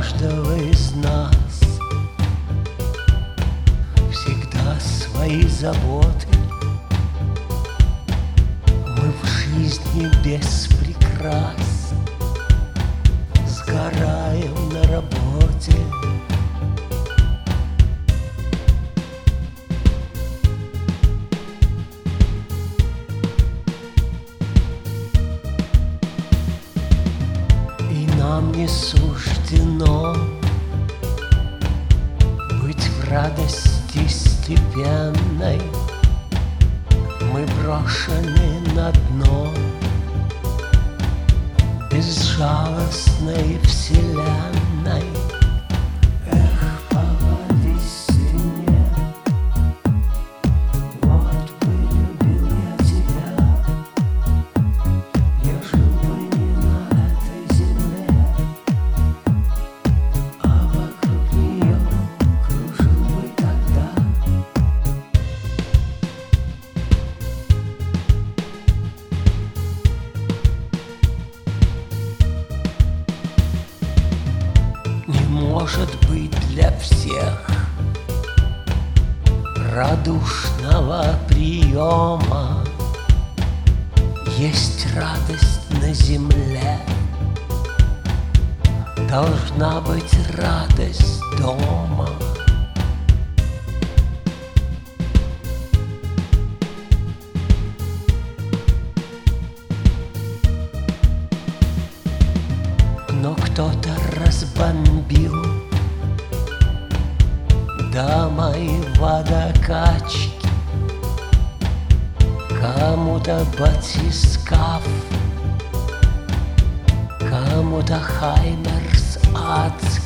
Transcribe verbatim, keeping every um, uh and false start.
каждого из нас всегда свои заботы. Мы в жизни без прикрас сгораем на работе. И нам не суждено быть в радости степенной. Мы брошены на дно безжалостной вселенной. Эх, повались ты мне, вот бы любил я тебя. Я жил бы не на этой земле, а вокруг нее кружил бы тогда. Не может быть для всех радушного приема. Есть радость на земле, должна быть радость дома. Но кто-то разбомбил дома и водокачки, кому-то батискаф, кому-то Хаймерс адский.